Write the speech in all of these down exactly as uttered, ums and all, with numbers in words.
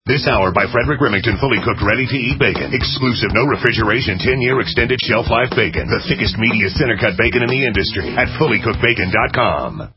This hour by Frederick Remington, fully cooked, ready-to-eat bacon. Exclusive, no refrigeration, ten-year extended shelf life bacon. The thickest, meatiest center-cut bacon in the industry at fully cooked bacon dot com.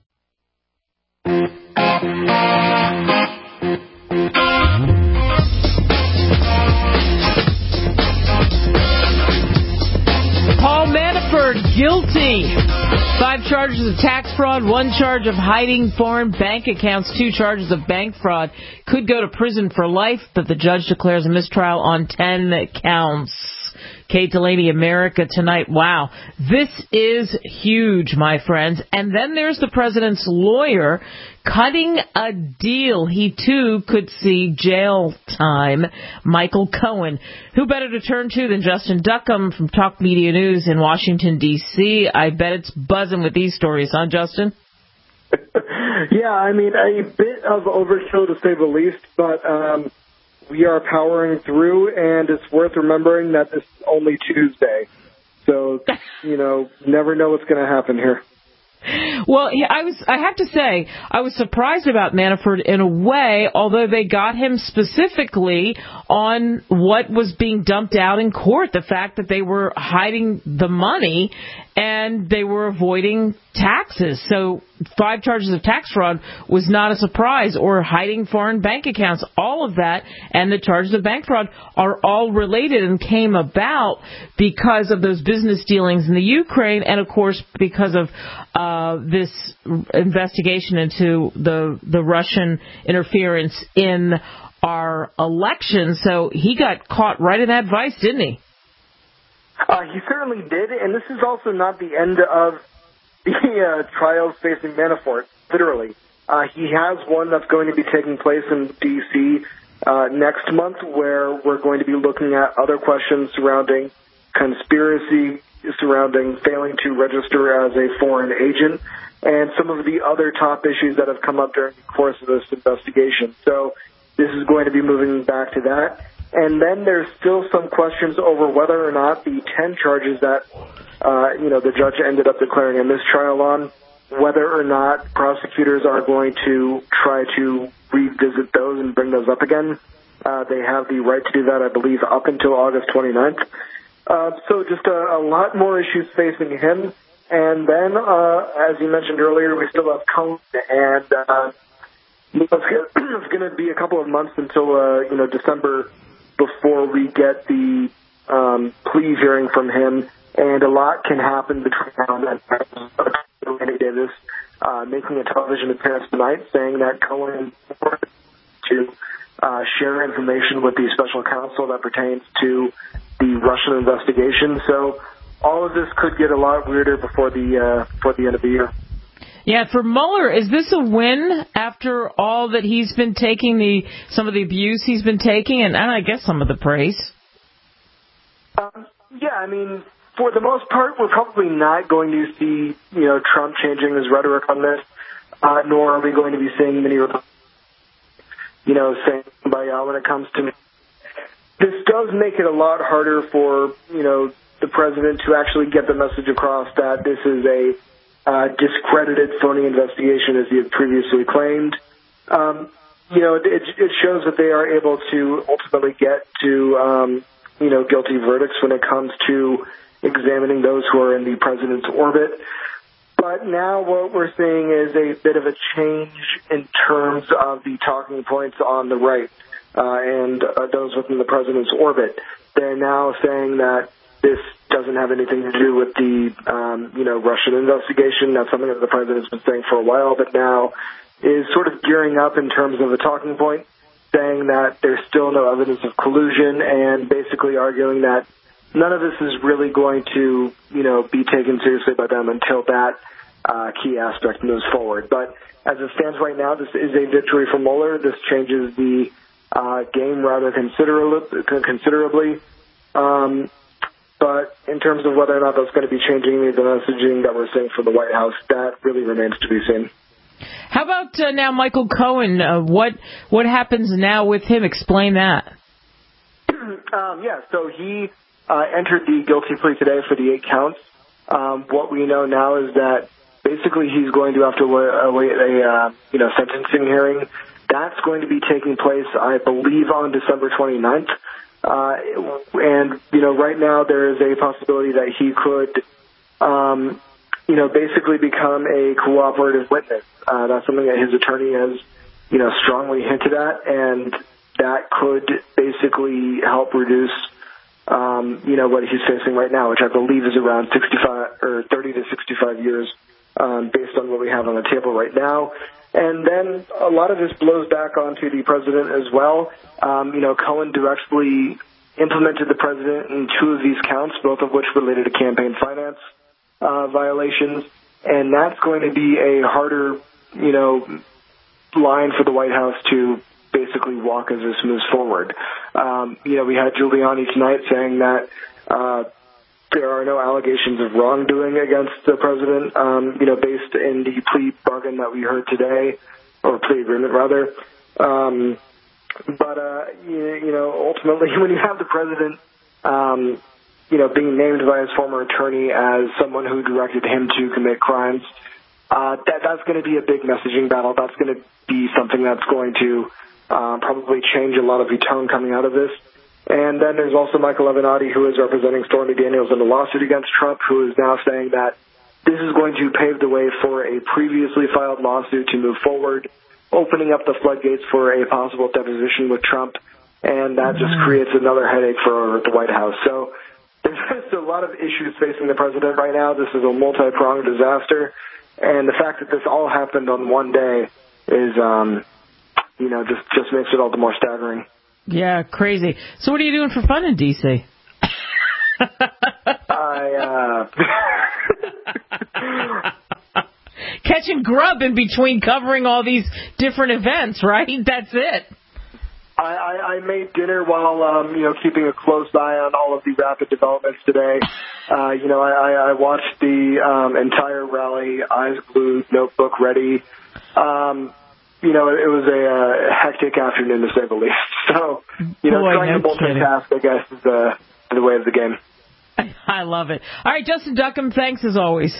Paul Manafort, guilty. Five charges of tax fraud, one charge of hiding foreign bank accounts, two charges of bank fraud. Could go to prison for life, but the judge declares a mistrial on ten counts. Kate Delaney, America Tonight. Wow, this is huge, my friends. And then there's the president's lawyer cutting a deal. He, too, could see jail time. Michael Cohen. Who better to turn to than Justin Duckham from Talk Media News in Washington, D C? I bet it's buzzing with these stories, huh, Justin? Yeah, I mean, a bit of overkill to say the least, but um, we are powering through, and it's worth remembering that this is only Tuesday. So, you know, never know what's going to happen here. Well, I was, I have to say, I was surprised about Manafort in a way, although they got him specifically on what was being dumped out in court, the fact that they were hiding the money and they were avoiding taxes. So five charges of tax fraud was not a surprise, or hiding foreign bank accounts. All of that and the charges of bank fraud are all related and came about because of those business dealings in the Ukraine and, of course, because of uh, this investigation into the the Russian interference in our election. So he got caught right in that vice, didn't he? Uh, he certainly did, and this is also not the end of the uh, trials facing Manafort, literally. Uh, he has one that's going to be taking place in D C uh, next month, where we're going to be looking at other questions surrounding conspiracy, surrounding failing to register as a foreign agent, and some of the other top issues that have come up during the course of this investigation. So this is going to be moving back to that. And then there's still some questions over whether or not the ten charges that, uh, you know, the judge ended up declaring a mistrial on, whether or not prosecutors are going to try to revisit those and bring those up again. Uh, they have the right to do that, I believe, up until August twenty-ninth. Uh, so just a, a lot more issues facing him. And then, uh, as you mentioned earlier, we still have Cohen, and uh, it's going to be a couple of months until, uh, you know, December before we get the um, plea hearing from him, and a lot can happen between now and then. Andy Davis uh, making a television appearance tonight saying that Cohen wanted to uh, share information with the special counsel that pertains to the Russian investigation. So all of this could get a lot weirder before the uh, before the end of the year. Yeah, for Mueller, is this a win after all that he's been taking, the some of the abuse he's been taking, and, and I guess some of the praise? Um, yeah, I mean, for the most part, we're probably not going to see, you know, Trump changing his rhetoric on this, uh, nor are we going to be seeing many, you know, saying by uh, when it comes to me. This does make it a lot harder for, you know, the president to actually get the message across that this is a Uh, discredited phony investigation, as he had previously claimed. Um, you know, it, it shows that they are able to ultimately get to, um, you know, guilty verdicts when it comes to examining those who are in the president's orbit. But now what we're seeing is a bit of a change in terms of the talking points on the right uh, and uh, those within the president's orbit. They're now saying that this doesn't have anything to do with the, um, you know, Russian investigation. That's something that the president's been saying for a while, but now is sort of gearing up in terms of a talking point, saying that there's still no evidence of collusion and basically arguing that none of this is really going to, you know, be taken seriously by them until that uh, key aspect moves forward. But as it stands right now, this is a victory for Mueller. This changes the uh, game rather considerably. considerably. Um, But in terms of whether or not that's going to be changing the messaging that we're seeing from the White House, that really remains to be seen. How about uh, now Michael Cohen? Uh, what what happens now with him? Explain that. um, yeah, so he uh, entered the guilty plea today for the eight counts. Um, what we know now is that basically he's going to have to await a uh, you know sentencing hearing That's going to be taking place, I believe, on December twenty-ninth. Uh, and, you know, right now there is a possibility that he could, um, you know, basically become a cooperative witness. Uh, that's something that his attorney has, you know, strongly hinted at, and that could basically help reduce, um, you know, what he's facing right now, which I believe is around sixty-five or thirty to sixty-five years, um, based on what we have on the table right now. And then a lot of this blows back onto the president as well. Um, you know, Cohen directly implemented the president in two of these counts, both of which related to campaign finance uh, violations. And that's going to be a harder, you know, line for the White House to basically walk as this moves forward. Um, you know, we had Giuliani tonight saying that uh, there are no allegations of wrongdoing against the president, um, you know, based in the plea bargain that we heard today, or plea agreement, rather. Um, but, uh, you, you know, ultimately, when you have the president, um, you know, being named by his former attorney as someone who directed him to commit crimes, uh, that, that's going to be a big messaging battle. That's going to be something that's going to uh, probably change a lot of the tone coming out of this. And then there's also Michael Avenatti, who is representing Stormy Daniels in a lawsuit against Trump, who is now saying that this is going to pave the way for a previously filed lawsuit to move forward, opening up the floodgates for a possible deposition with Trump, and that just creates another headache for the White House. So there's just a lot of issues facing the president right now. This is a multi-pronged disaster, and the fact that this all happened on one day is, um, you know, just, just makes it all the more staggering. Yeah, crazy. So what are you doing for fun in D C? I, uh... Catching grub in between covering all these different events, right? That's it. I, I, I made dinner while, um, you know, keeping a close eye on all of the rapid developments today. Uh, you know, I, I watched the um, entire rally, eyes glued, notebook ready. Um... You know, it was a uh, hectic afternoon, to say the least. So, you know, Boy, trying no to multitask, I guess, is the, the way of the game. I love it. All right, Justin Duckham, thanks as always.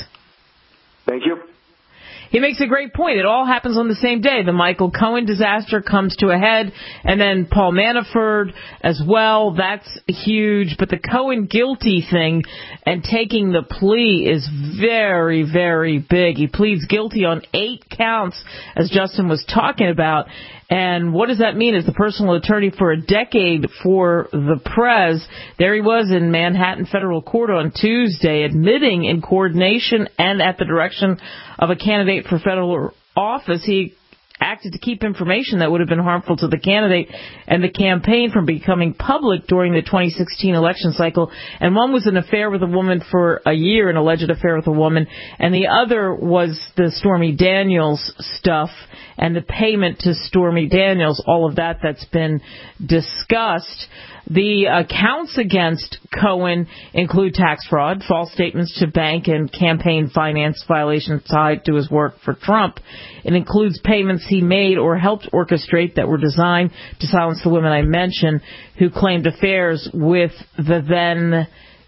Thank you. He makes a great point. It all happens on the same day. The Michael Cohen disaster comes to a head, and then Paul Manafort as well. That's huge. But the Cohen guilty thing and taking the plea is very, very big. He pleads guilty on eight counts, as Justin was talking about. And what does that mean? As the personal attorney for a decade for the Prez, there he was in Manhattan Federal Court on Tuesday, admitting in coordination and at the direction of a candidate for federal office, he acted to keep information that would have been harmful to the candidate and the campaign from becoming public during the twenty sixteen election cycle. And one was an affair with a woman for a year, an alleged affair with a woman, and the other was the Stormy Daniels stuff and the payment to Stormy Daniels, all of that that's been discussed. The uh, counts against Cohen include tax fraud, false statements to bank, and campaign finance violations tied to his work for Trump. It includes payments he made or helped orchestrate that were designed to silence the women I mentioned who claimed affairs with the then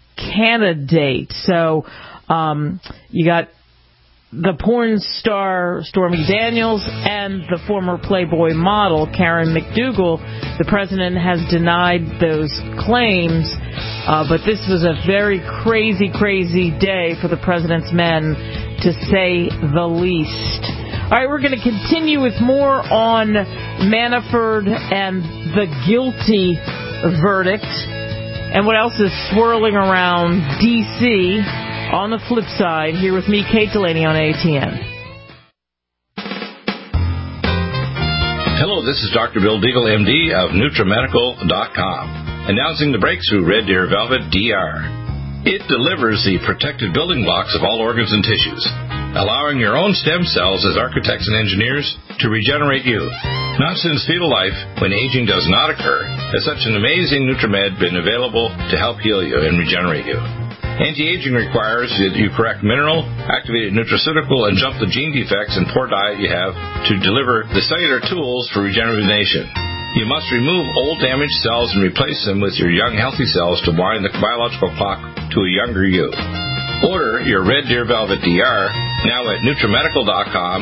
candidate. So um, you got the porn star Stormy Daniels and the former Playboy model Karen McDougal. The president has denied those claims, uh, but this was a very crazy, crazy day for the president's men, to say the least. All right, we're going to continue with more on Manafort and the guilty verdict and what else is swirling around D C on the flip side, here with me, Kate Delaney, on A T N. Hello, this is Doctor Bill Deagle, M D of NutriMedical dot com, announcing the breakthrough Red Deer Velvet D R. It delivers the protected building blocks of all organs and tissues, allowing your own stem cells as architects and engineers to regenerate youth. Not since fetal life, when aging does not occur, has such an amazing NutriMed been available to help heal you and regenerate you. Anti-aging requires that you correct mineral, activated nutraceutical, and jump the gene defects and poor diet you have to deliver the cellular tools for rejuvenation. You must remove old damaged cells and replace them with your young healthy cells to wind the biological clock to a younger you. Order your Red Deer Velvet D R now at NutriMedical dot com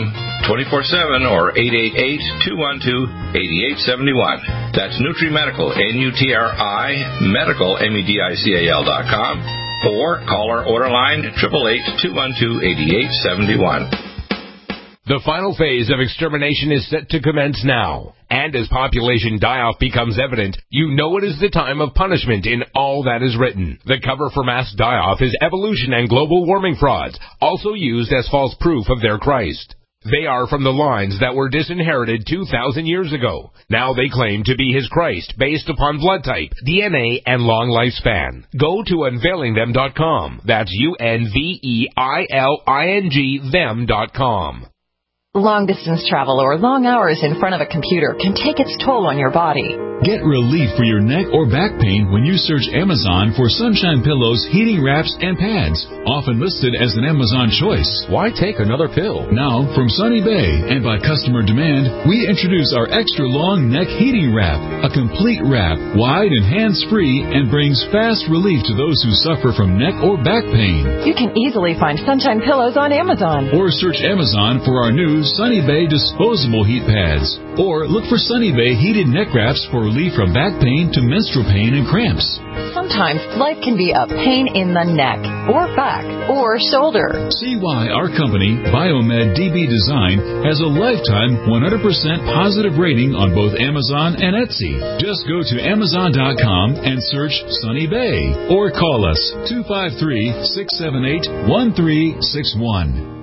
twenty-four seven or eight eight eight, two one two, eight eight seven one. That's NutriMedical, N U T R I, medical, M E D I C A L dot com, or call our order line, eight eight eight, two one two, eight eight seven one. The final phase of extermination is set to commence now. And as population die-off becomes evident, you know it is the time of punishment in all that is written. The cover for mass die-off is evolution and global warming frauds, also used as false proof of their Christ. They are from the lines that were disinherited two thousand years ago. Now they claim to be his Christ based upon blood type, D N A, and long lifespan. Go to unveiling them dot com. That's U N V E I L I N G them dot com. Long-distance travel or long hours in front of a computer can take its toll on your body. Get relief for your neck or back pain when you search Amazon for Sunshine Pillows, heating wraps, and pads, often listed as an Amazon choice. Why take another pill? Now, from Sunny Bay and by customer demand, we introduce our extra long neck heating wrap, a complete wrap, wide and hands-free, and brings fast relief to those who suffer from neck or back pain. You can easily find Sunshine Pillows on Amazon. Or search Amazon for our new Sunny Bay disposable heat pads. Or look for Sunny Bay heated neck wraps for relief from back pain to menstrual pain and cramps. Sometimes life can be a pain in the neck, or back, or shoulder. See why our company, Biomed D B Design, has a lifetime one hundred percent positive rating on both Amazon and Etsy. Just go to amazon dot com and search Sunny Bay, or call us two five three, six seven eight, one three six one.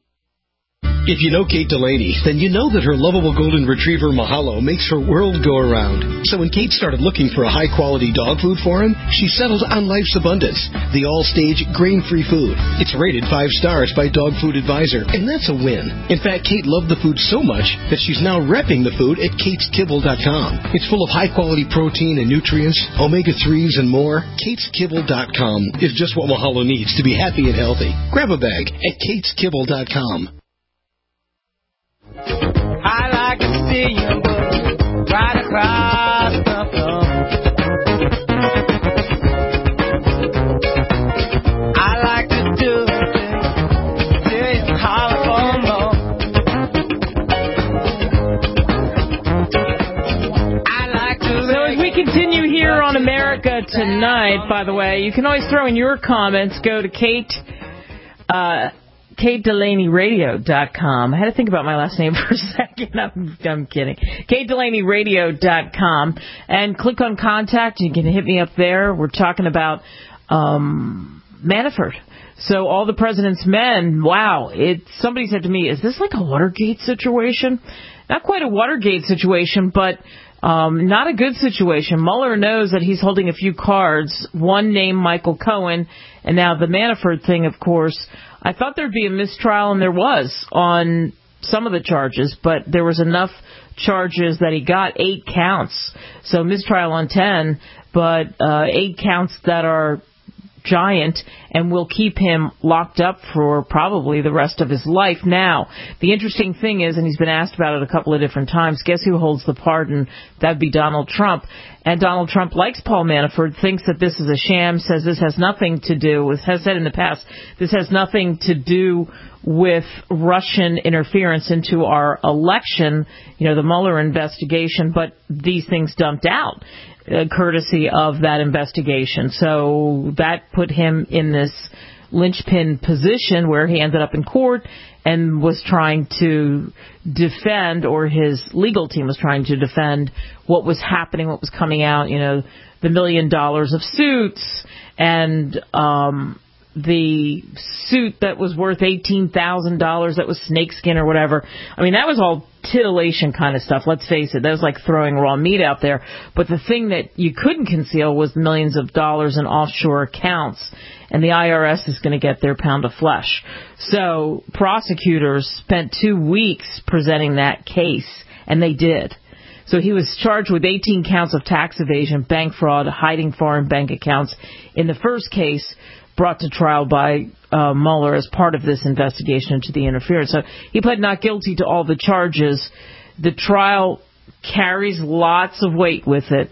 If you know Kate Delaney, then you know that her lovable golden retriever Mahalo makes her world go around. So when Kate started looking for a high-quality dog food for him, she settled on Life's Abundance, the all-stage grain-free food. It's rated five stars by Dog Food Advisor, and that's a win. In fact, Kate loved the food so much that she's now repping the food at kates kibble dot com. It's full of high-quality protein and nutrients, omega threes, and more. kates kibble dot com is just what Mahalo needs to be happy and healthy. Grab a bag at kates kibble dot com. I like to see you move right across the floor. I like to do things till you holler for more. I like to. So as we continue here on America Tonight, by the way, you can always throw in your comments. Go to Kate. Uh, Kate Delaney Radio dot com. I had to think about my last name for a second. I'm, I'm kidding. Kate Delaney Radio dot com. And click on Contact. You can hit me up there. We're talking about um, Manafort. So all the president's men, wow. It, somebody said to me, is this like a Watergate situation? Not quite a Watergate situation, but um, not a good situation. Mueller knows that he's holding a few cards. One named Michael Cohen. And now the Manafort thing, of course. I thought there'd be a mistrial, and there was on some of the charges, but there was enough charges that he got eight counts. So mistrial on ten, but uh, eight counts that are giant and will keep him locked up for probably the rest of his life. Now, the interesting thing is, and he's been asked about it a couple of different times, guess who holds the pardon? That'd be Donald Trump. And Donald Trump likes Paul Manafort, thinks that this is a sham, says this has nothing to do with, has said in the past, this has nothing to do with Russian interference into our election, you know, the Mueller investigation, but these things dumped out. Uh, courtesy of that investigation. So that put him in this linchpin position where he ended up in court and was trying to defend, or his legal team was trying to defend what was happening, what was coming out, you know, the million dollars of suits and um the suit that was worth eighteen thousand dollars that was snakeskin or whatever. I mean, that was all titillation kind of stuff. Let's face it. That was like throwing raw meat out there. But the thing that you couldn't conceal was millions of dollars in offshore accounts. And the I R S is going to get their pound of flesh. So prosecutors spent two weeks presenting that case, and they did. So he was charged with eighteen counts of tax evasion, bank fraud, hiding foreign bank accounts in the first case, brought to trial by uh, Mueller as part of this investigation into the interference. So he pled not guilty to all the charges. The trial carries lots of weight with it.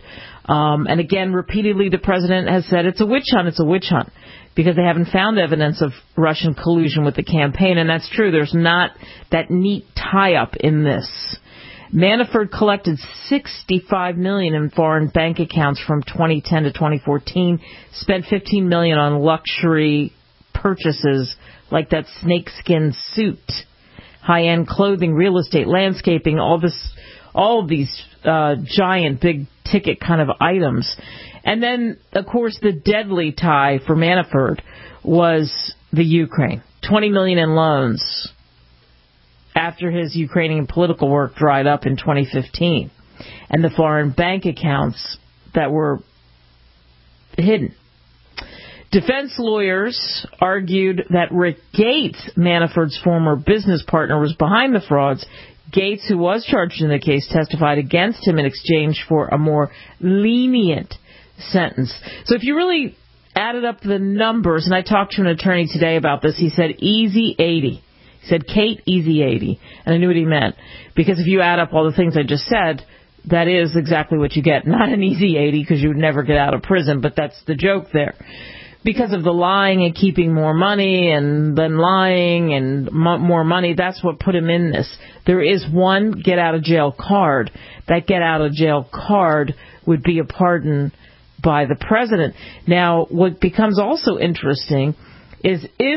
Um, and again, repeatedly, the president has said it's a witch hunt, it's a witch hunt, because they haven't found evidence of Russian collusion with the campaign. And that's true. There's not that neat tie-up in this. Manafort collected sixty-five million dollars in foreign bank accounts from twenty ten to twenty fourteen, spent fifteen million dollars on luxury purchases like that snakeskin suit, high-end clothing, real estate, landscaping, all this, all of these uh, giant, big-ticket kind of items. And then, of course, the deadly tie for Manafort was the Ukraine, twenty million dollars in loans after his Ukrainian political work dried up in twenty fifteen, and the foreign bank accounts that were hidden. Defense lawyers argued that Rick Gates, Manafort's former business partner, was behind the frauds. Gates, who was charged in the case, testified against him in exchange for a more lenient sentence. So if you really added up the numbers, and I talked to an attorney today about this, he said easy eighty. He said, Kate, easy eighty. And I knew what he meant. Because if you add up all the things I just said, that is exactly what you get. Not an easy eighty, because you would never get out of prison, but that's the joke there. Because of the lying and keeping more money and then lying and m- more money, that's what put him in this. There is one get-out-of-jail card. That get-out-of-jail card would be a pardon by the president. Now, what becomes also interesting is if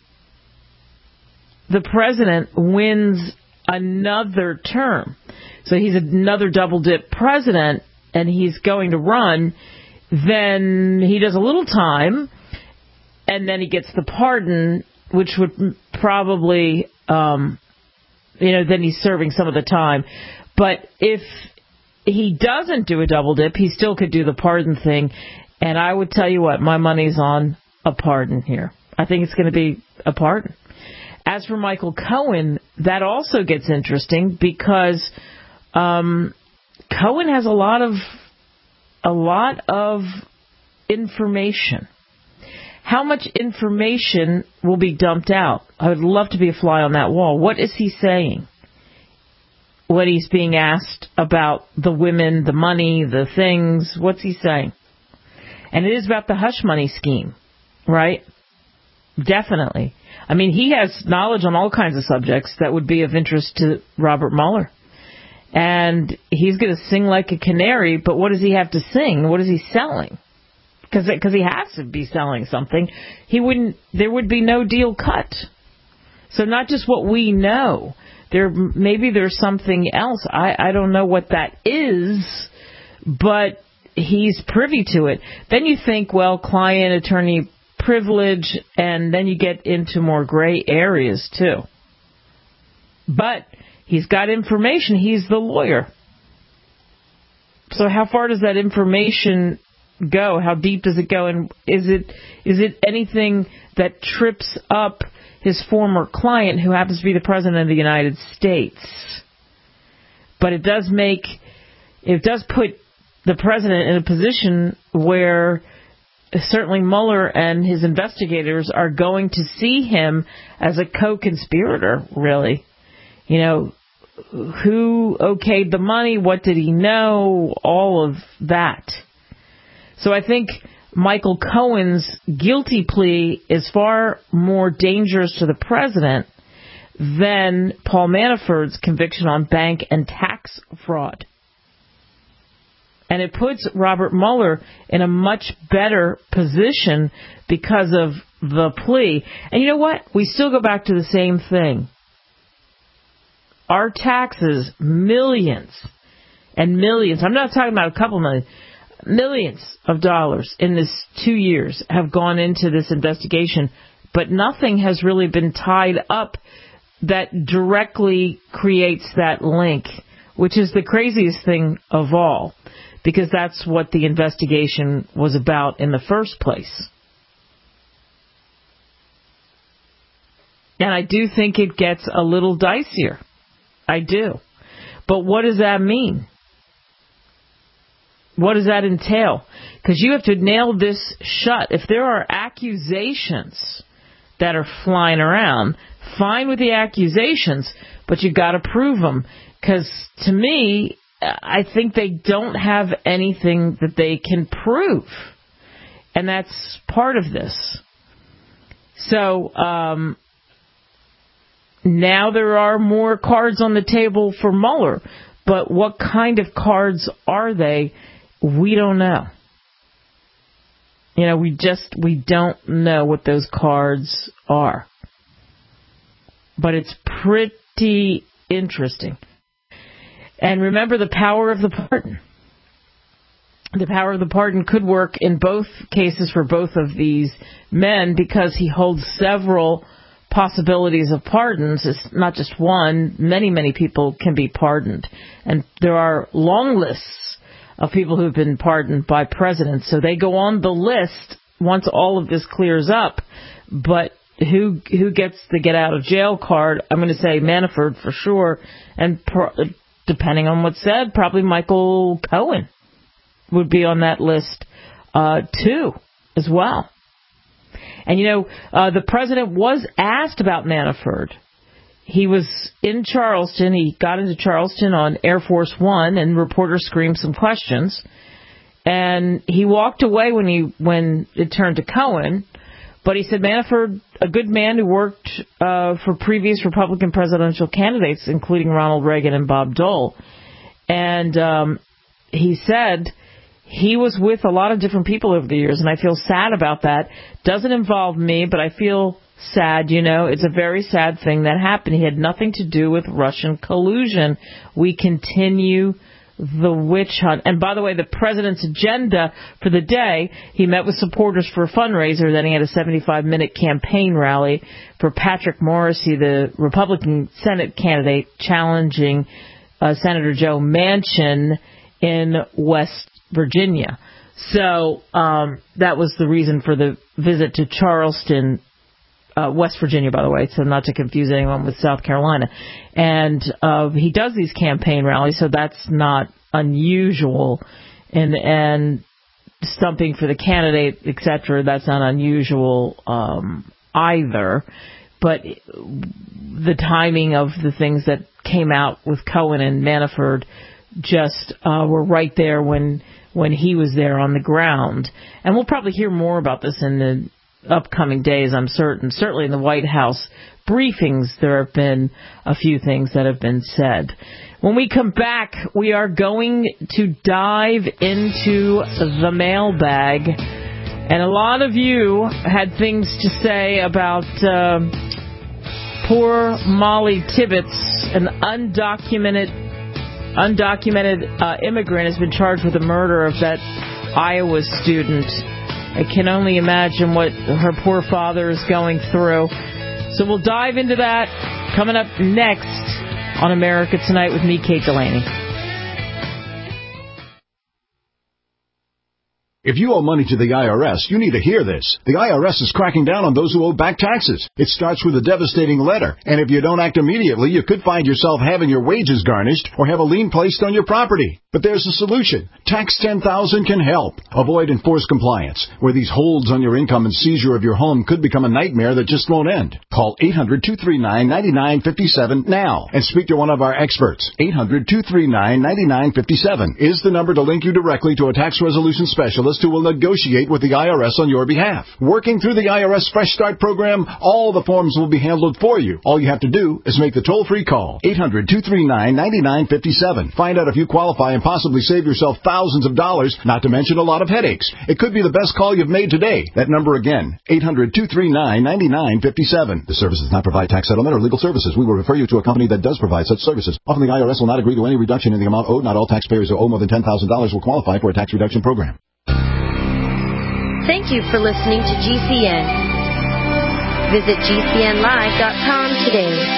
the president wins another term, so he's another double-dip president, and he's going to run, then he does a little time, and then he gets the pardon, which would probably, um, you know, then he's serving some of the time. But if he doesn't do a double dip, he still could do the pardon thing. And I would tell you what, my money's on a pardon here. I think it's going to be a pardon. As for Michael Cohen, that also gets interesting because um, Cohen has a lot of a lot of information. How much information will be dumped out? I would love to be a fly on that wall. What is he saying when he's being asked about the women, the money, the things? What's he saying? And it is about the hush money scheme, right? Definitely. I mean, he has knowledge on all kinds of subjects that would be of interest to Robert Mueller. And he's going to sing like a canary, but what does he have to sing? What is he selling? Because because he has to be selling something. He wouldn't. There would be no deal cut. So not just what we know. There maybe there's something else. I, I don't know what that is, but he's privy to it. Then you think, well, client attorney privilege, and then you get into more gray areas too. But he's got information. He's the lawyer. So how far does that information go? How deep does it go? And is it is it anything that trips up his former client, who happens to be the president of the United States? But it does make, it does put the president in a position where certainly Mueller and his investigators are going to see him as a co-conspirator, really. You know, who okayed the money? What did he know? All of that. So I think Michael Cohen's guilty plea is far more dangerous to the president than Paul Manafort's conviction on bank and tax fraud. And it puts Robert Mueller in a much better position because of the plea. And you know what? We still go back to the same thing. Our taxes, millions and millions, I'm not talking about a couple million, millions of dollars in this two years have gone into this investigation, but nothing has really been tied up that directly creates that link, which is the craziest thing of all, because that's what the investigation was about in the first place. And I do think it gets a little dicier. I do. But what does that mean? What does that entail? Because you have to nail this shut. If there are accusations that are flying around, fine with the accusations, but you got to prove them. Because to me, I think they don't have anything that they can prove. And that's part of this. So, um, now there are more cards on the table for Mueller. But what kind of cards are they? We don't know. You know, we just, we don't know what those cards are. But it's pretty interesting. And remember the power of the pardon. The power of the pardon could work in both cases for both of these men because he holds several possibilities of pardons. It's not just one. Many, many people can be pardoned. And there are long lists of people who have been pardoned by presidents. So they go on the list once all of this clears up. But who who gets the get out of jail card? I'm going to say Manafort for sure. And pro- depending on what's said, probably Michael Cohen would be on that list uh, too as well. And, you know, uh, the president was asked about Manafort. He was in Charleston. He got into Charleston on Air Force One, and reporters screamed some questions. And he walked away when he when it turned to Cohen. But he said Manafort, a good man who worked uh, for previous Republican presidential candidates, including Ronald Reagan and Bob Dole. And um, he said he was with a lot of different people over the years, and I feel sad about that. Doesn't involve me, but I feel sad, you know. It's a very sad thing that happened. He had nothing to do with Russian collusion. We continue the witch hunt. And by the way, the president's agenda for the day, he met with supporters for a fundraiser. Then he had a seventy-five minute campaign rally for Patrick Morrisey, the Republican Senate candidate challenging uh, Senator Joe Manchin in West Virginia. So um, that was the reason for the visit to Charleston, uh, West Virginia, by the way, so not to confuse anyone with South Carolina. And uh, he does these campaign rallies, so that's not unusual. And and stumping for the candidate, et cetera, that's not unusual um, either. But the timing of the things that came out with Cohen and Manafort just uh, were right there when when he was there on the ground. And we'll probably hear more about this in the upcoming days, I'm certain. Certainly in the White House briefings, there have been a few things that have been said. When we come back, we are going to dive into the mailbag. And a lot of you had things to say about uh, poor Molly Tibbetts, an undocumented undocumented uh, immigrant has been charged with the murder of that Iowa student. I can only imagine what her poor father is going through. So we'll dive into that coming up next on America Tonight with me, Kate Delaney. If you owe money to the I R S, you need to hear this. The I R S is cracking down on those who owe back taxes. It starts with a devastating letter, and if you don't act immediately, you could find yourself having your wages garnished or have a lien placed on your property. But there's a solution. Tax ten thousand can help. Avoid enforced compliance, where these holds on your income and seizure of your home could become a nightmare that just won't end. Call eight hundred, two three nine, nine nine five seven now and speak to one of our experts. eight hundred, two three nine, nine nine five seven is the number to link you directly to a tax resolution specialist who will negotiate with the I R S on your behalf. Working through the I R S Fresh Start program, all the forms will be handled for you. All you have to do is make the toll-free call. eight hundred, two three nine, nine nine five seven. Find out if you qualify and possibly save yourself thousands of dollars, not to mention a lot of headaches. It could be the best call you've made today. That number again, eight hundred, two three nine, nine nine five seven. The service does not provide tax settlement or legal services. We will refer you to a company that does provide such services. Often the I R S will not agree to any reduction in the amount owed. Not all taxpayers who owe more than ten thousand dollars will qualify for a tax reduction program. Thank you for listening to G C N. Visit G C N live dot com today.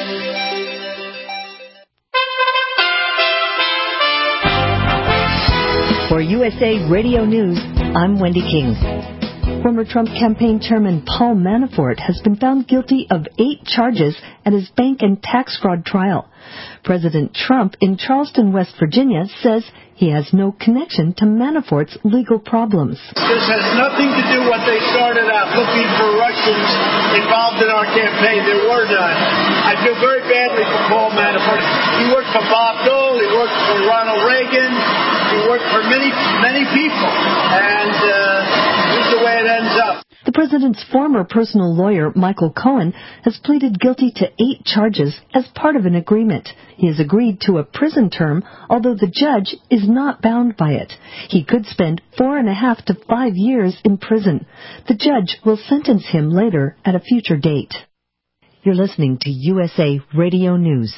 For U S A Radio News, I'm Wendy King. Former Trump campaign chairman Paul Manafort has been found guilty of eight charges at his bank and tax fraud trial. President Trump in Charleston, West Virginia, says he has no connection to Manafort's legal problems. This has nothing to do with what they started out, looking for Russians involved in our campaign. There were none. I feel very badly for Paul Manafort. He worked for Bob Dole. He worked for Ronald Reagan. He worked for many, many people. And uh, this is the way it ends up. The president's former personal lawyer, Michael Cohen, has pleaded guilty to eight charges as part of an agreement. He has agreed to a prison term, although the judge is not bound by it. He could spend four and a half to five years in prison. The judge will sentence him later at a future date. You're listening to U S A Radio News.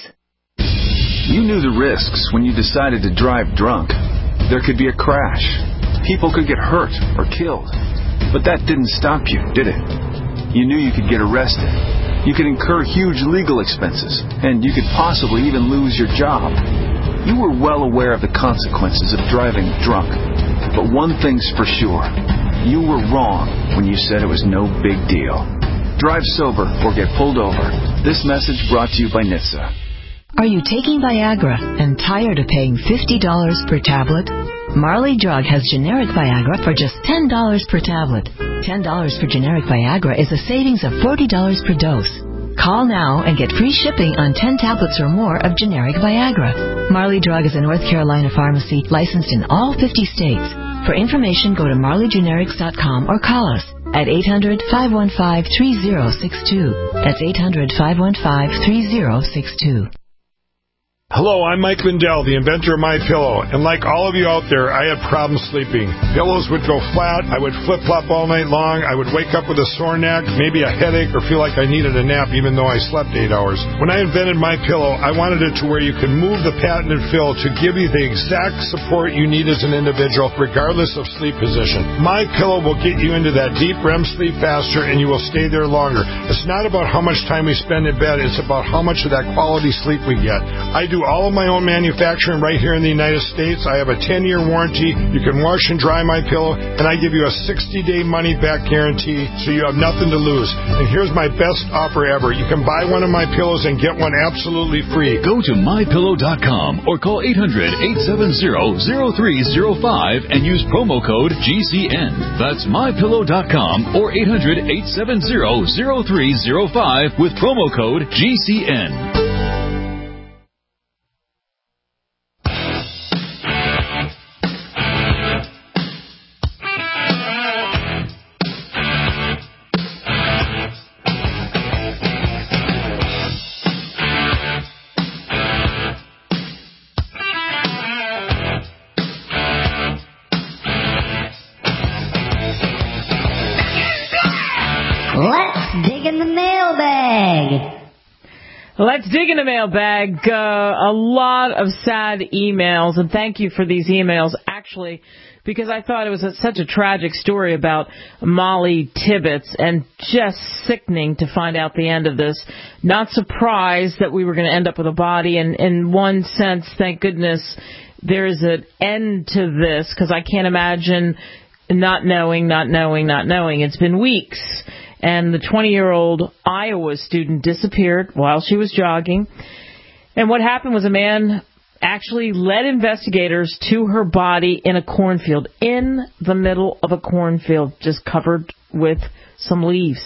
You knew the risks when you decided to drive drunk. There could be a crash. People could get hurt or killed. But that didn't stop you, did it? You knew you could get arrested. You could incur huge legal expenses, and you could possibly even lose your job. You were well aware of the consequences of driving drunk. But one thing's for sure. You were wrong when you said it was no big deal. Drive sober or get pulled over. This message brought to you by N H T S A. Are you taking Viagra and tired of paying fifty dollars per tablet? Marley Drug has generic Viagra for just ten dollars per tablet. ten dollars for generic Viagra is a savings of forty dollars per dose. Call now and get free shipping on ten tablets or more of generic Viagra. Marley Drug is a North Carolina pharmacy licensed in all fifty states. For information, go to marley generics dot com or call us at eight hundred, five one five, three zero six two. That's eight hundred, five one five, three zero six two. Hello, I'm Mike Lindell, the inventor of MyPillow, and like all of you out there, I had problems sleeping. Pillows would go flat, I would flip-flop all night long, I would wake up with a sore neck, maybe a headache, or feel like I needed a nap even though I slept eight hours. When I invented MyPillow, I wanted it to where you could move the patented fill to give you the exact support you need as an individual, regardless of sleep position. MyPillow will get you into that deep R E M sleep faster, and you will stay there longer. It's not about how much time we spend in bed, it's about how much of that quality sleep we get. I do all of my own manufacturing right here in the United States. I have a ten-year warranty. You can wash and dry my pillow, and I give you a sixty-day money-back guarantee, so you have nothing to lose. And here's my best offer ever. You can buy one of my pillows and get one absolutely free. Go to my pillow dot com or call eight hundred, eight seven zero, zero three zero five and use promo code G C N. That's my pillow dot com or eight hundred, eight seven zero, zero three zero five with promo code G C N. Let's dig in the mailbag. Let's dig in the mailbag. Uh, a lot of sad emails, and thank you for these emails, actually, because I thought it was a, such a tragic story about Molly Tibbetts, and just sickening to find out the end of this. Not surprised that we were going to end up with a body, and in one sense, thank goodness, there is an end to this, because I can't imagine not knowing, not knowing, not knowing. It's been weeks. And the twenty-year-old Iowa student disappeared while she was jogging. And what happened was a man actually led investigators to her body in a cornfield, in the middle of a cornfield, just covered with some leaves.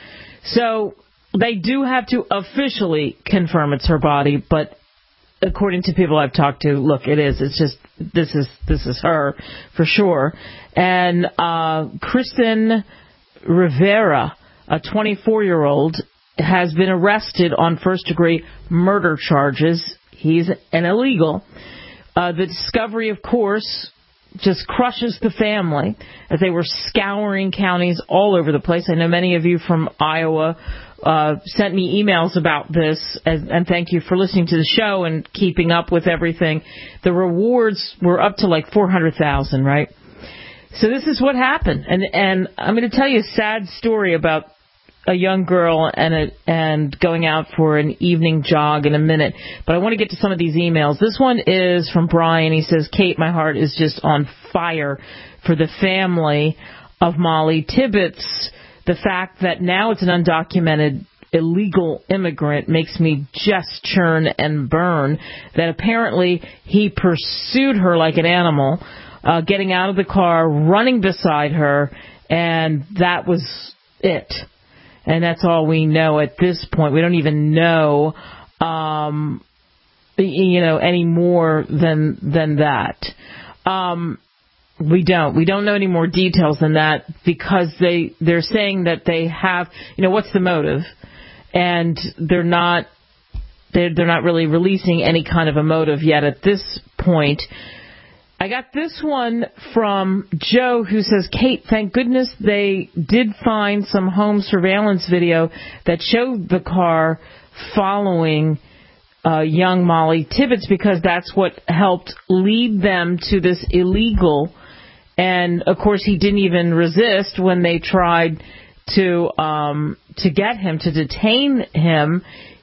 So they do have to officially confirm it's her body, but according to people I've talked to, look, it is. It's just, this is this is her for sure. And uh, Kristen Rivera, a twenty-four-year-old, has been arrested on first-degree murder charges. He's an illegal. Uh, the discovery, of course, just crushes the family as they were scouring counties all over the place. I know many of you from Iowa uh, sent me emails about this, and, and thank you for listening to the show and keeping up with everything. The rewards were up to like four hundred thousand dollars, right? So this is what happened, and and I'm going to tell you a sad story about a young girl and a, and going out for an evening jog in a minute. But I want to get to some of these emails. This one is from Brian. He says, Kate, my heart is just on fire for the family of Molly Tibbetts. The fact that now it's an undocumented illegal immigrant makes me just churn and burn, that apparently he pursued her like an animal, uh, getting out of the car, running beside her, and that was it. And that's all we know at this point. We don't even know, um, you know, any more than than that. Um, we don't. We don't know any more details than that because they they're saying that they have, you know, what's the motive, and they're not they're they're not really releasing any kind of a motive yet at this point. I got this one from Joe, who says, Kate, thank goodness they did find some home surveillance video that showed the car following uh, young Molly Tibbetts, because that's what helped lead them to this illegal. And, of course, he didn't even resist when they tried to um, to get him, to detain him.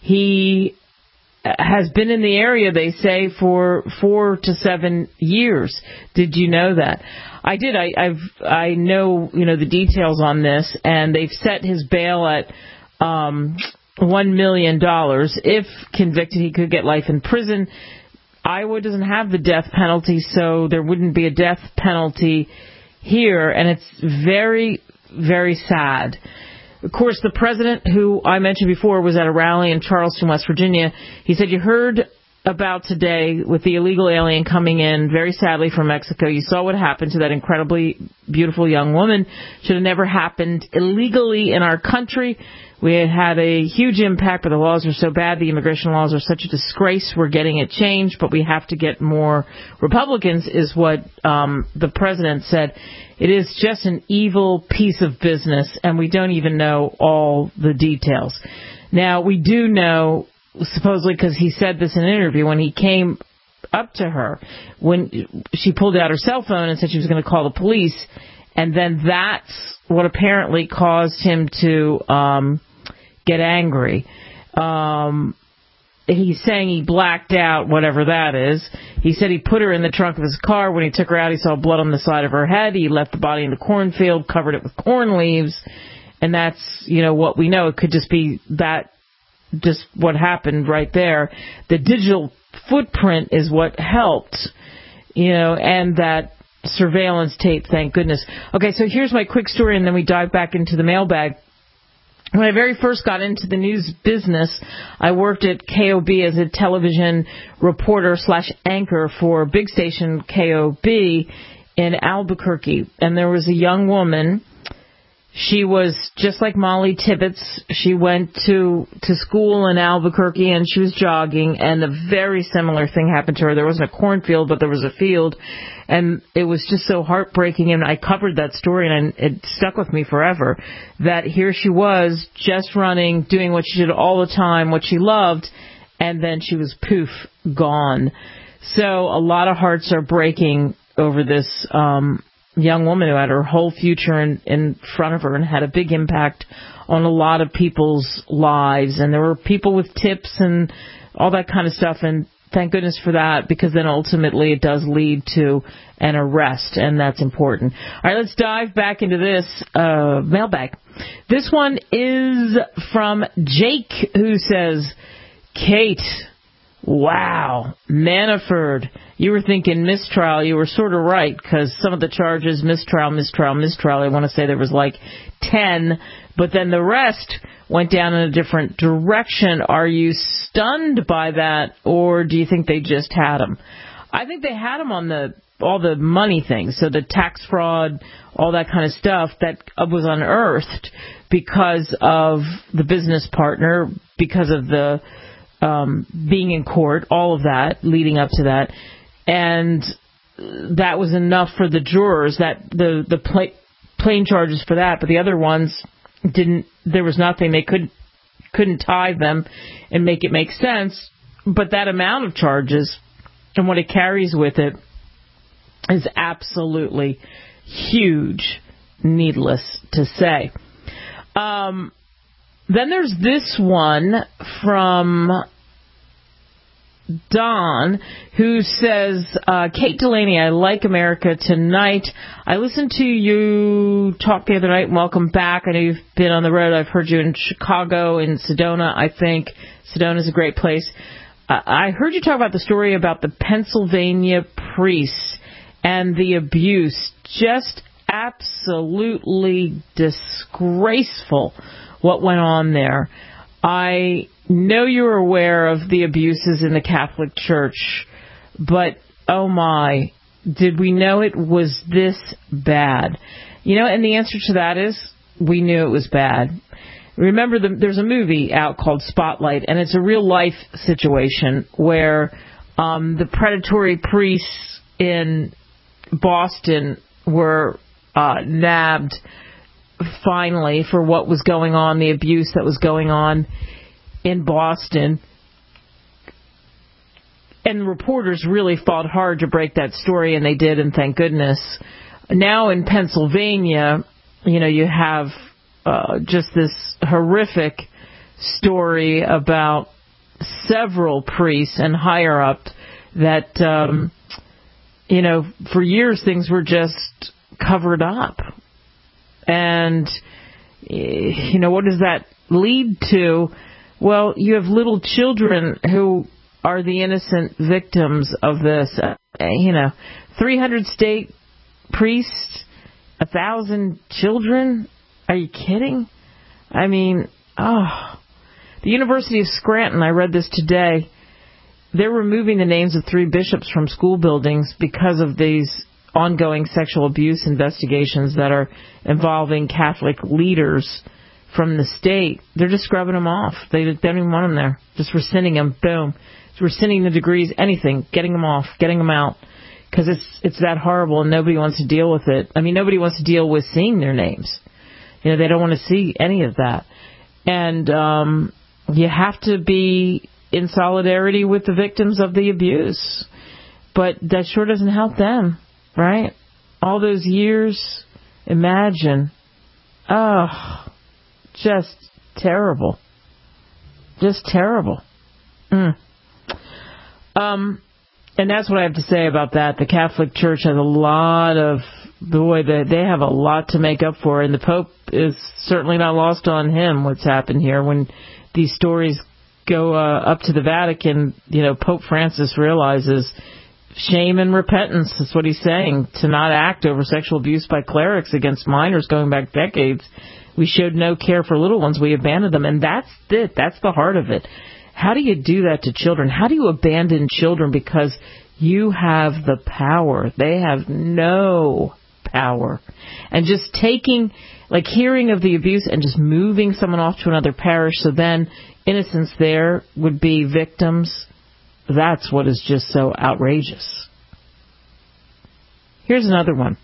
He has been in the area, they say, for four to seven years. Did you know that? I did. I, I've I know you know the details on this, and they've set his bail at um, one million dollars. If convicted, he could get life in prison. Iowa doesn't have the death penalty, so there wouldn't be a death penalty here, and it's very, very sad. Of course, the president, who I mentioned before, was at a rally in Charleston, West Virginia. He said, you heard about today with the illegal alien coming in, very sadly, from Mexico. You saw what happened to that incredibly beautiful young woman. Should have never happened illegally in our country. We had had a huge impact, but the laws are so bad. The immigration laws are such a disgrace. We're getting it changed, but we have to get more Republicans, is what um, the president said. It is just an evil piece of business, and we don't even know all the details. Now, we do know, supposedly because he said this in an interview, when he came up to her, when she pulled out her cell phone and said she was going to call the police, and then that's what apparently caused him to um, get angry. Um, he's saying he blacked out, whatever that is. He said he put her in the trunk of his car. When he took her out, he saw blood on the side of her head. He left the body in the cornfield, covered it with corn leaves, and that's, you know, what we know. It could just be that, just what happened right there. The digital footprint is what helped, you know, and that surveillance tape, thank goodness. Okay, so here's my quick story, and then we dive back into the mailbag. When I very first got into the news business, I worked at K O B as a television reporter slash anchor for big station K O B in Albuquerque. And there was a young woman. She was just like Molly Tibbetts. She went to to school in Albuquerque, and she was jogging, and a very similar thing happened to her. There wasn't a cornfield, but there was a field, and it was just so heartbreaking, and I covered that story, and it stuck with me forever, that here she was just running, doing what she did all the time, what she loved, and then she was poof, gone. So a lot of hearts are breaking over this um young woman who had her whole future in, in front of her and had a big impact on a lot of people's lives. And there were people with tips and all that kind of stuff, and thank goodness for that, because then ultimately it does lead to an arrest, and that's important. All right, let's dive back into this uh, mailbag. This one is from Jake, who says, Kate, wow, Manafort, you were thinking mistrial. You were sort of right, because some of the charges, mistrial, mistrial, mistrial, I want to say there was like ten, but then the rest went down in a different direction. Are you stunned by that, or do you think they just had him? I think they had him on the all the money things, so the tax fraud, all that kind of stuff that was unearthed because of the business partner, because of the Um, being in court, all of that leading up to that, and that was enough for the jurors, that the the pla- plain charges for that, but the other ones didn't. There was nothing. They couldn't couldn't tie them and make it make sense. But that amount of charges and what it carries with it is absolutely huge, needless to say. Um, then there's this one from Don, who says, uh, Kate Delaney, I like America Tonight. I listened to you talk the other night. Welcome back. I know you've been on the road. I've heard you in Chicago, in Sedona, I think. Sedona's a great place. Uh, I heard you talk about the story about the Pennsylvania priests and the abuse. Just absolutely disgraceful what went on there. I know you're aware of the abuses in the Catholic Church, but oh my, did we know it was this bad? You know, and the answer to that is we knew it was bad. Remember, the, there's a movie out called Spotlight, and it's a real-life situation where um, the predatory priests in Boston were uh, nabbed finally for what was going on, the abuse that was going on in Boston. And the reporters really fought hard to break that story, and they did, and thank goodness. Now in Pennsylvania, you know, you have uh, just this horrific story about several priests and higher up that, um, you know, for years things were just covered up. And, you know, what does that lead to? Well, you have little children who are the innocent victims of this. Uh, you know, three hundred state priests, one thousand children? Are you kidding? I mean, oh. The University of Scranton, I read this today, they're removing the names of three bishops from school buildings because of these ongoing sexual abuse investigations that are involving Catholic leaders from the state. They're just scrubbing them off. They, they don't even want them there. Just rescinding them. Boom. Just rescinding the degrees, anything, getting them off, getting them out. Because it's it's that horrible and nobody wants to deal with it. I mean, nobody wants to deal with seeing their names. You know, they don't want to see any of that. And um, you have to be in solidarity with the victims of the abuse. But that sure doesn't help them. Right? All those years, imagine. Oh, just terrible. Just terrible. Mm. Um, and that's what I have to say about that. The Catholic Church has a lot of, boy, they, they have a lot to make up for. And the Pope is certainly not lost on him what's happened here. When these stories go uh, up to the Vatican, you know, Pope Francis realizes shame and repentance is what he's saying, to not act over sexual abuse by clerics against minors going back decades. We showed no care for little ones. We abandoned them. And that's it. That's the heart of it. How do you do that to children? How do you abandon children because you have the power? They have no power. And just taking, like hearing of the abuse and just moving someone off to another parish so then innocents there would be victims. That's what is just so outrageous. Here's another one.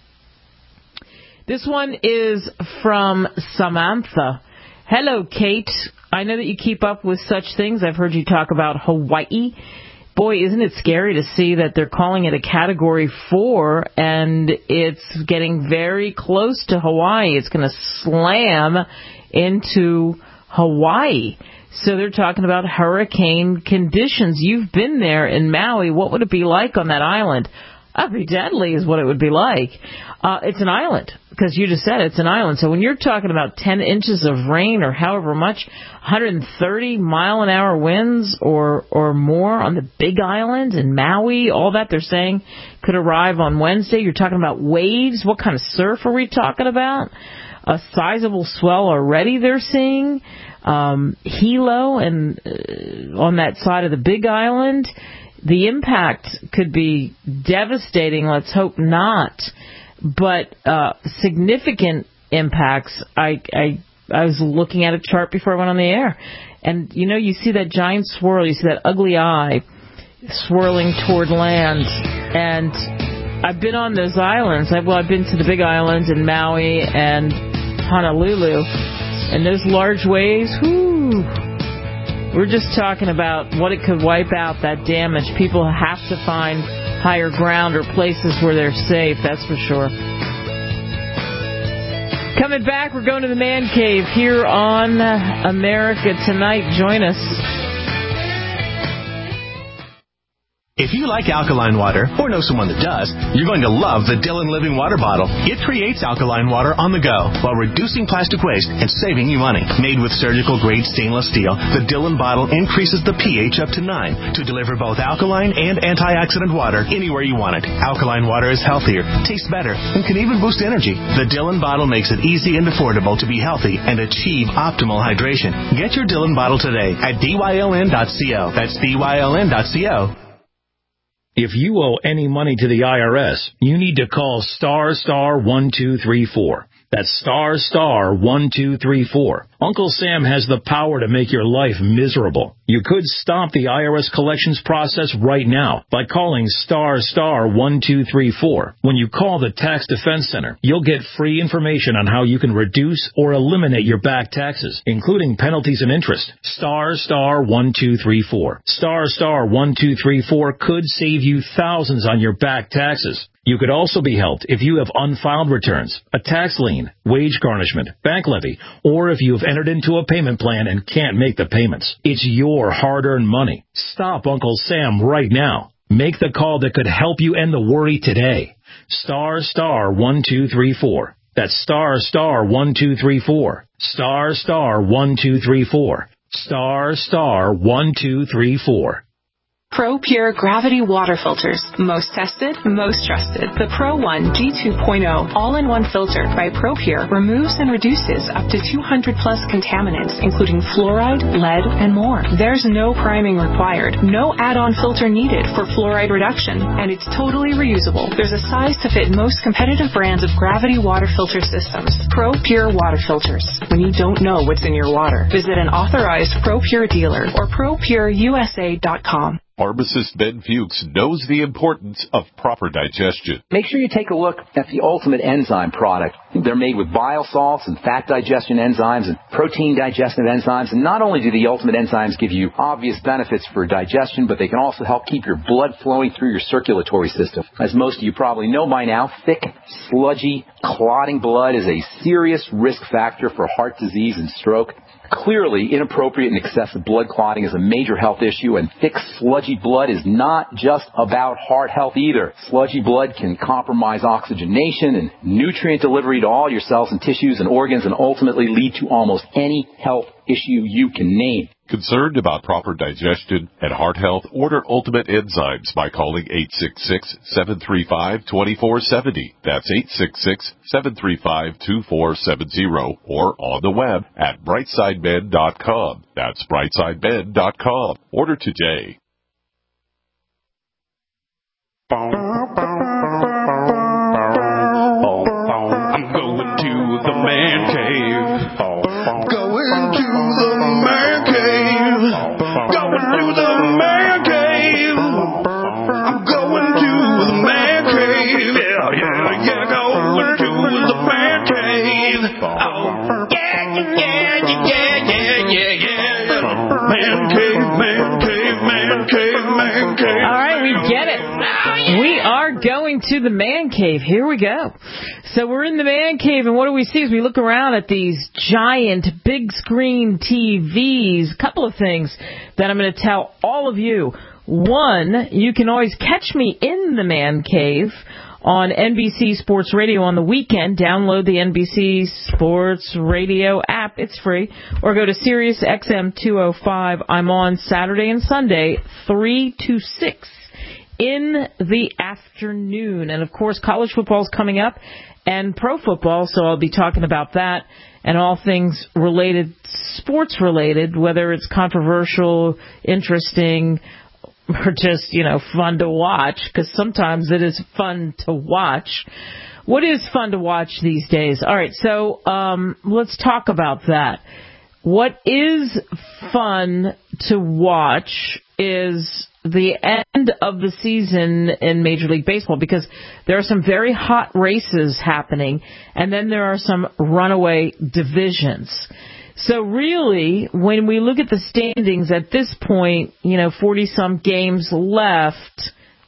This one is from Samantha. Hello, Kate. I know that you keep up with such things. I've heard you talk about Hawaii. Boy, isn't it scary to see that they're calling it a Category four, and it's getting very close to Hawaii. It's going to slam into Hawaii. So they're talking about hurricane conditions. You've been there in Maui. What would it be like on that island? That'd be deadly is what it would be like. Uh, it's an island, because you just said it's an island. So when you're talking about ten inches of rain or however much, one hundred thirty mile an hour winds or, or more on the Big Island in Maui, all that they're saying could arrive on Wednesday. You're talking about waves. What kind of surf are we talking about? A sizable swell already they're seeing. Um, Hilo and uh, on that side of the Big Island. The impact could be devastating. Let's hope not. But uh, significant impacts. I, I I was looking at a chart before I went on the air. And, you know, you see that giant swirl. You see that ugly eye swirling toward land. And I've been on those islands. I, well, I've been to the Big Island and Maui and Honolulu. And those large waves, whoo, we're just talking about what it could wipe out, that damage. People have to find higher ground or places where they're safe, that's for sure. Coming back, we're going to the Man Cave here on America Tonight. Join us. If you like alkaline water, or know someone that does, you're going to love the Dillon Living Water Bottle. It creates alkaline water on the go while reducing plastic waste and saving you money. Made with surgical-grade stainless steel, the Dillon bottle increases the pH up to nine to deliver both alkaline and antioxidant water anywhere you want it. Alkaline water is healthier, tastes better, and can even boost energy. The Dillon bottle makes it easy and affordable to be healthy and achieve optimal hydration. Get your Dillon bottle today at D Y L N dot co. That's D Y L N dot co. If you owe any money to the I R S, you need to call star star one two three four. That's star star one two three four. Uncle Sam has the power to make your life miserable. You could stop the I R S collections process right now by calling star star one two three four. When you call the Tax Defense Center, you'll get free information on how you can reduce or eliminate your back taxes, including penalties and interest. Star star one two three four. Star star one two three four could save you thousands on your back taxes. You could also be helped if you have unfiled returns, a tax lien, wage garnishment, bank levy, or if you have entered into a payment plan and can't make the payments. It's your hard-earned money. Stop Uncle Sam right now. Make the call that could help you end the worry today. Star star one two three four. That's star star one two three four. Star star one two three four. Star star one two three four. Pro Pure Gravity Water Filters. Most tested, most trusted. The Pro one G two point oh all-in-one filter by Pro Pure removes and reduces up to two hundred plus contaminants, including fluoride, lead, and more. There's no priming required, no add-on filter needed for fluoride reduction, and it's totally reusable. There's a size to fit most competitive brands of gravity water filter systems. Pro Pure Water Filters. When you don't know what's in your water, visit an authorized Pro Pure dealer or pro pure U S A dot com. Pharmacist Ben Fuchs knows the importance of proper digestion. Make sure you take a look at the Ultimate Enzyme product. They're made with bile salts and fat digestion enzymes and protein digestive enzymes. And not only do the Ultimate Enzymes give you obvious benefits for digestion, but they can also help keep your blood flowing through your circulatory system. As most of you probably know by now, thick, sludgy, clotting blood is a serious risk factor for heart disease and stroke. Clearly, inappropriate and excessive blood clotting is a major health issue, and thick, sludgy blood is not just about heart health either. Sludgy blood can compromise oxygenation and nutrient delivery to all your cells and tissues and organs and ultimately lead to almost any health issue you can name. Concerned about proper digestion and heart health? Order Ultimate Enzymes by calling eight six six, seven three five, two four seven zero. That's eight six six, seven three five, two four seven zero or on the web at brightside med dot com. That's brightside med dot com. Order today. I'm going to the man cave. Going to the man cave. Going to the man cave. I'm going to the man cave. Yeah, yeah, yeah. Going to the man cave. Oh, yeah, yeah, yeah, yeah, yeah, yeah. Man cave, man cave, man cave, man cave. All right, we get it. We are going to the man cave. Here we go. So we're in the man cave, and what do we see as we look around at these giant big screen T Vs? A couple of things that I'm going to tell all of you. One, you can always catch me in the man cave on N B C Sports Radio on the weekend. Download the N B C Sports Radio app. It's free. Or go to Sirius X M two oh five. I'm on Saturday and Sunday, three to six. In the afternoon. And, of course, college football is coming up and pro football, so I'll be talking about that and all things related, sports related, whether it's controversial, interesting, or just, you know, fun to watch, because sometimes it is fun to watch. What is fun to watch these days? All right, so um, let's talk about that. What is fun to watch is the end of the season in Major League Baseball, because there are some very hot races happening, and then there are some runaway divisions. So really, when we look at the standings at this point, you know, forty-some games left,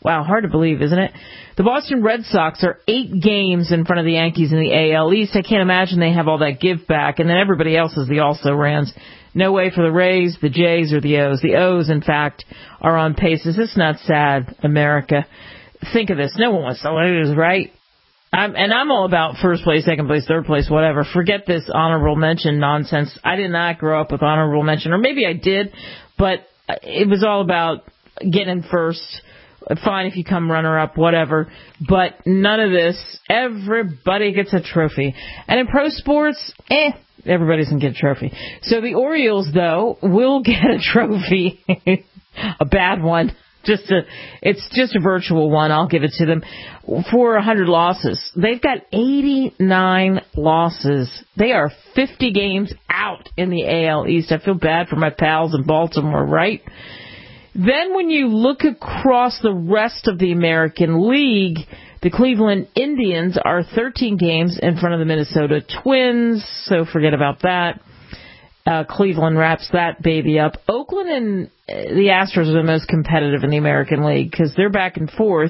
Wow, hard to believe, isn't it? The Boston Red Sox are eight games in front of the Yankees in the A L East. I can't imagine they have all that give back. And then everybody else is the also-rans. No way for the Rays, the Jays, or the O's. The O's, in fact, are on pace. Is this not sad, America? Think of this. No one wants to lose, right? I'm, and I'm all about first place, second place, third place, whatever. Forget this honorable mention nonsense. I did not grow up with honorable mention, or maybe I did, but it was all about getting first. Fine if you come runner-up, whatever. But none of this. Everybody gets a trophy. And in pro sports, eh, everybody doesn't get a trophy. So the Orioles, though, will get a trophy. A bad one. Just a, it's just a virtual one. I'll give it to them for one hundred losses. They've got eighty-nine losses. They are fifty games out in the A L East. I feel bad for my pals in Baltimore, right? Then when you look across the rest of the American League, the Cleveland Indians are thirteen games in front of the Minnesota Twins, so forget about that. Uh, Cleveland wraps that baby up. Oakland and the Astros are the most competitive in the American League because they're back and forth.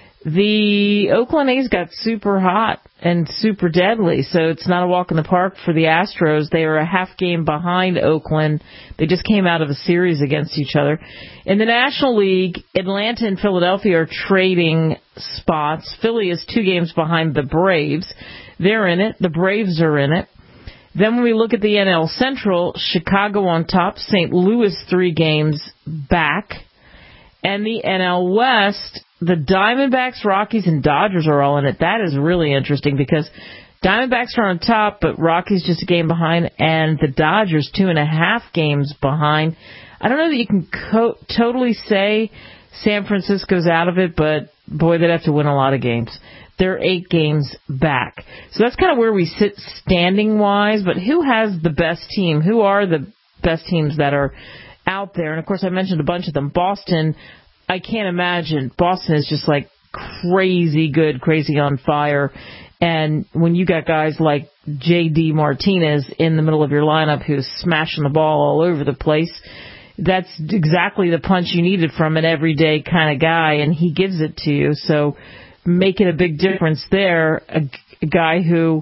The Oakland A's got super hot and super deadly, so it's not a walk in the park for the Astros. They are a half game behind Oakland. They just came out of a series against each other. In the National League, Atlanta and Philadelphia are trading spots. Philly is two games behind the Braves. They're in it. The Braves are in it. Then when we look at the N L Central, Chicago on top, Saint Louis three games back. And the N L West, the Diamondbacks, Rockies, and Dodgers are all in it. That is really interesting because Diamondbacks are on top, but Rockies just a game behind, and the Dodgers two and a half games behind. I don't know that you can co- totally say San Francisco's out of it, but boy, they'd have to win a lot of games. They're eight games back. So that's kind of where we sit standing-wise, but who has the best team? Who are the best teams that are out there? And, of course, I mentioned a bunch of them. Boston, I can't imagine. Boston is just like crazy good, crazy on fire. And when you got guys like J D Martinez in the middle of your lineup who's smashing the ball all over the place, that's exactly the punch you needed from an everyday kind of guy, and he gives it to you. So making a big difference there, a, a guy who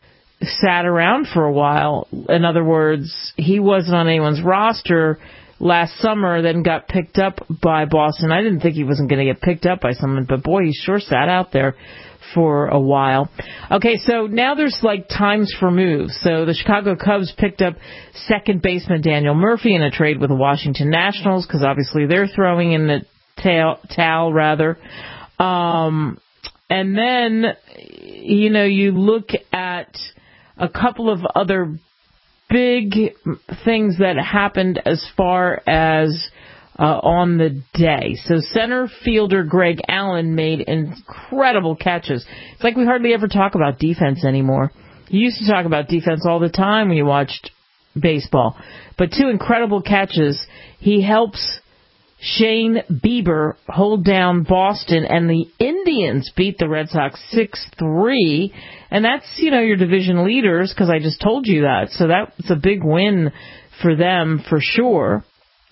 sat around for a while. In other words, he wasn't on anyone's roster last summer, then got picked up by Boston. I didn't think he wasn't going to get picked up by someone, but boy, he sure sat out there for a while. Okay, so now there's like times for moves. So the Chicago Cubs picked up second baseman Daniel Murphy in a trade with the Washington Nationals because obviously they're throwing in the tail, towel rather. Um, and then, you know, you look at a couple of other big things that happened as far as uh, on the day. So center fielder Greg Allen made incredible catches. It's like we hardly ever talk about defense anymore. You used to talk about defense all the time when you watched baseball. But two incredible catches. He helps Shane Bieber hold down Boston, and the Indians beat the Red Sox six three, and that's, you know, your division leaders, because I just told you that. So that's a big win for them for sure.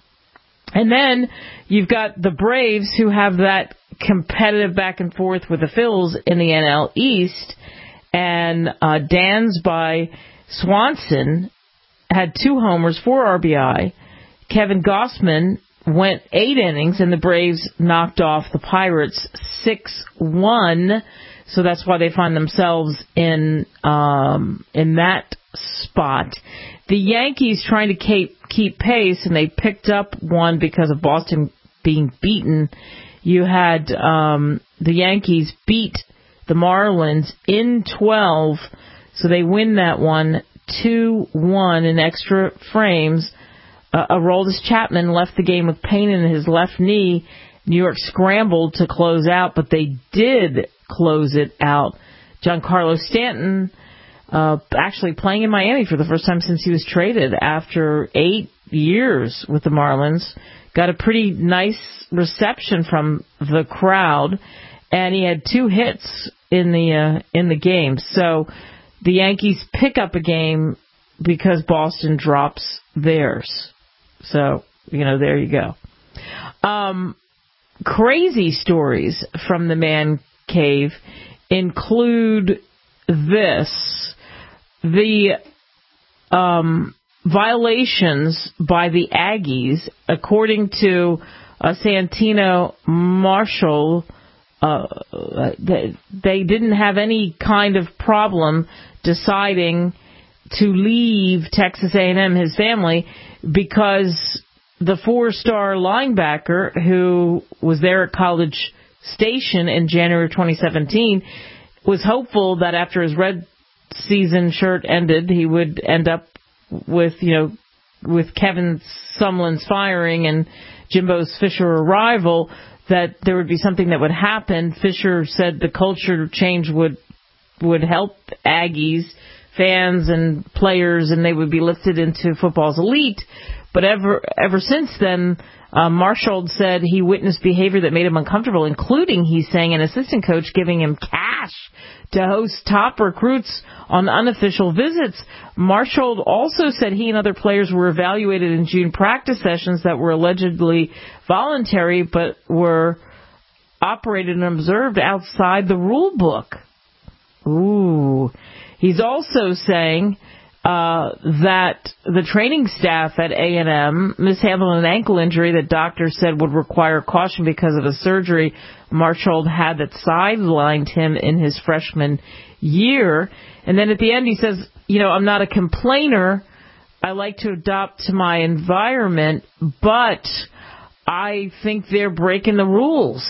And then you've got the Braves, who have that competitive back and forth with the Phils in the N L East, and uh, Dansby Swanson had two homers, four R B I. Kevin Gossman went eight innings, and the Braves knocked off the Pirates six one. So that's why they find themselves in um, in that spot. The Yankees trying to keep, keep pace, and they picked up one because of Boston being beaten. You had um, the Yankees beat the Marlins in twelve, so they win that one two one in extra frames. Uh, Aroldis Chapman left the game with pain in his left knee. New York scrambled to close out, but they did close it out. Giancarlo Stanton, uh, actually playing in Miami for the first time since he was traded after eight years with the Marlins, got a pretty nice reception from the crowd, and he had two hits in the uh, in the game. So the Yankees pick up a game because Boston drops theirs. So, you know, there you go. Um, crazy stories from the man cave include this. The um, violations by the Aggies, according to uh, Santino Marshall, uh, they, they didn't have any kind of problem deciding to leave Texas A and M, his family, because the four-star linebacker who was there at College Station in January twenty seventeen was hopeful that after his red season shirt ended, he would end up with, you know, with Kevin Sumlin's firing and Jimbo Fisher arrival, that there would be something that would happen. Fisher said the culture change would would help Aggies fans and players, and they would be lifted into football's elite. But ever ever since then, uh, Marshall said he witnessed behavior that made him uncomfortable, including, he's saying, an assistant coach giving him cash to host top recruits on unofficial visits. Marshall also said he and other players were evaluated in June practice sessions that were allegedly voluntary but were operated and observed outside the rule book. Ooh. He's also saying uh, that the training staff at A and M mishandled an ankle injury that doctors said would require caution because of a surgery Marshall had that sidelined him in his freshman year. And then at the end he says, you know, I'm not a complainer. I like to adapt to my environment, but I think they're breaking the rules.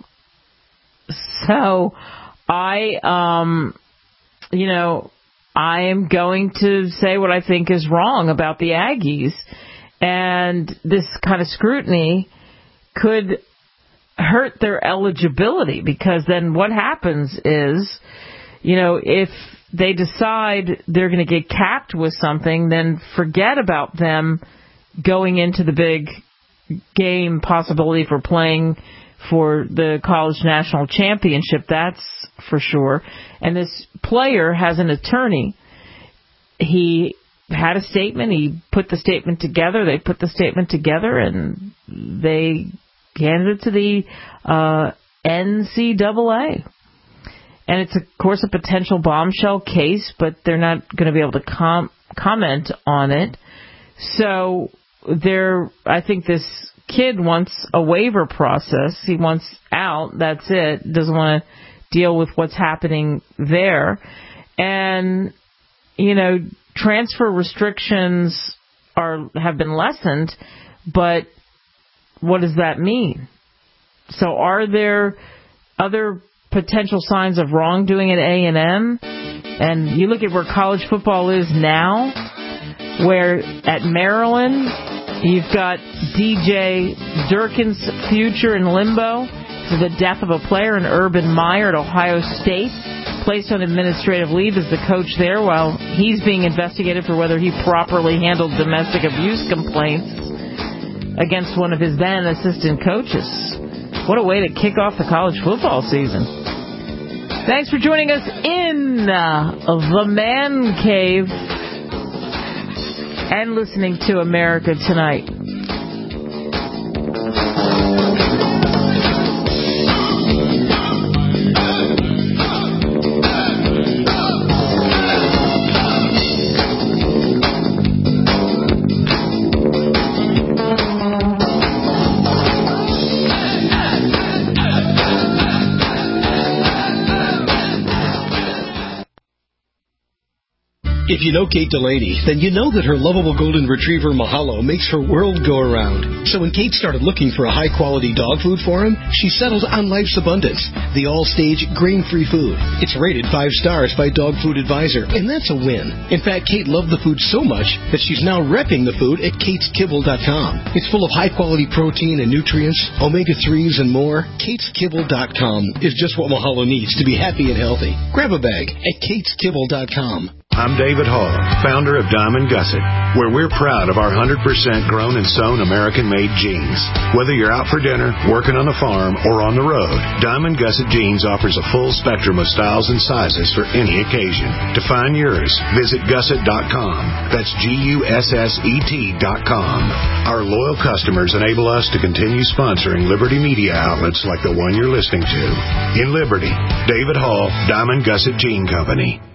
So I, um, you know, I am going to say what I think is wrong about the Aggies. And this kind of scrutiny could hurt their eligibility, because then what happens is, you know, if they decide they're going to get capped with something, then forget about them going into the big game possibility for playing for the college national championship. That's for sure. And this player has an attorney. He had a statement. He put the statement together. They put the statement together, and they handed it to the uh, N C double A. And it's, of course, a potential bombshell case, but they're not going to be able to com- comment on it. So there, I think this kid wants a waiver process. He wants out. That's it. Doesn't want to deal with what's happening there. And, you know, transfer restrictions are have been lessened, but what does that mean? So are there other potential signs of wrongdoing at A and M? And you look at where college football is now, where at Maryland you've got D J Durkin's future in limbo for the death of a player, and Urban Meyer at Ohio State placed on administrative leave as the coach there while he's being investigated for whether he properly handled domestic abuse complaints against one of his then assistant coaches. What a way to kick off the college football season. Thanks for joining us in uh, the Man Cave and listening to America Tonight. If you know Kate Delaney, then you know that her lovable golden retriever Mahalo makes her world go around. So when Kate started looking for a high-quality dog food for him, she settled on Life's Abundance, the all-stage grain-free food. It's rated five stars by Dog Food Advisor, and that's a win. In fact, Kate loved the food so much that she's now repping the food at kates kibble dot com. It's full of high-quality protein and nutrients, omega threes, and more. kates kibble dot com is just what Mahalo needs to be happy and healthy. Grab a bag at kates kibble dot com. I'm David Hall, founder of Diamond Gusset, where we're proud of our one hundred percent grown and sewn American-made jeans. Whether you're out for dinner, working on the farm, or on the road, Diamond Gusset Jeans offers a full spectrum of styles and sizes for any occasion. To find yours, visit gusset dot com. That's G U S S E T dot com. Our loyal customers enable us to continue sponsoring Liberty media outlets like the one you're listening to. In Liberty, David Hall, Diamond Gusset Jean Company.